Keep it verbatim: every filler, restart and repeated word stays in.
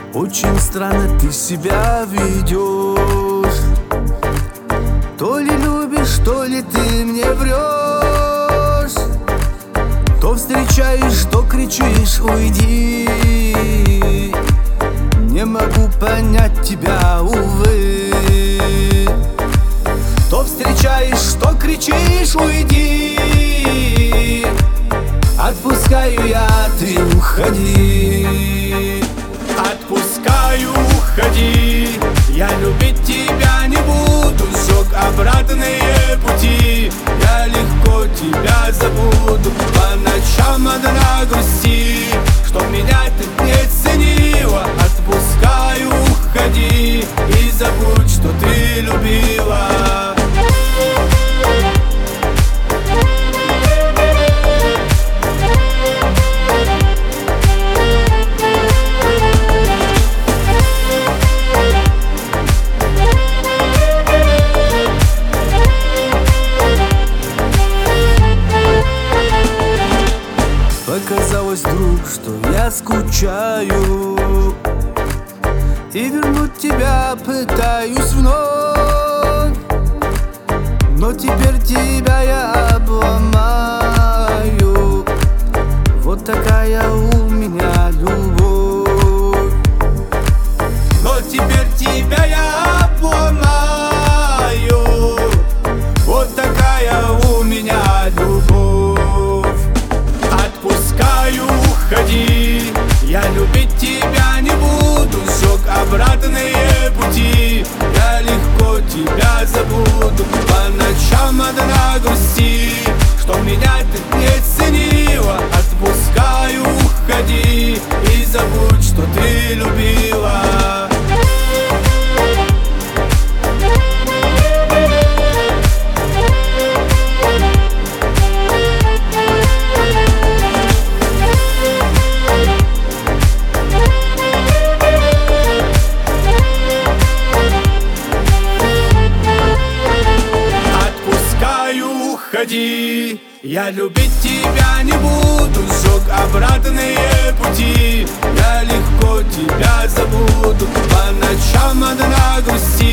Очень странно ты себя ведешь. То ли любишь, то ли ты мне врешь. То встречаешь, то кричишь: уйди. Не могу понять тебя, увы. То встречаешь, то кричишь: уйди. Отпускаю я, ты уходи. Отпускаю, уходи. Я любить тебя не буду. Сжег обратные пути. Я легко тебя забуду. По ночам одна грусти, что меня ты не ценила. Отпускаю, уходи. И забудь, что ты любила. Показалось вдруг, что я скучаю, и вернуть тебя пытаюсь вновь. Но теперь тебя я обломаю. Вот такая у меня любовь. Но теперь тебя я обломаю. Вот такая у меня любовь. Отпускаю, уходи. Я любить тебя не буду. Сжег обратные пути. Я легко тебя забуду. По ночам одна грусти, что меня ты не ценила. Отпускаю, уходи. И забудь, что ты любила. Уходи. Я любить тебя не буду. Сжег обратные пути. Я легко тебя забуду. По ночам одна грусти.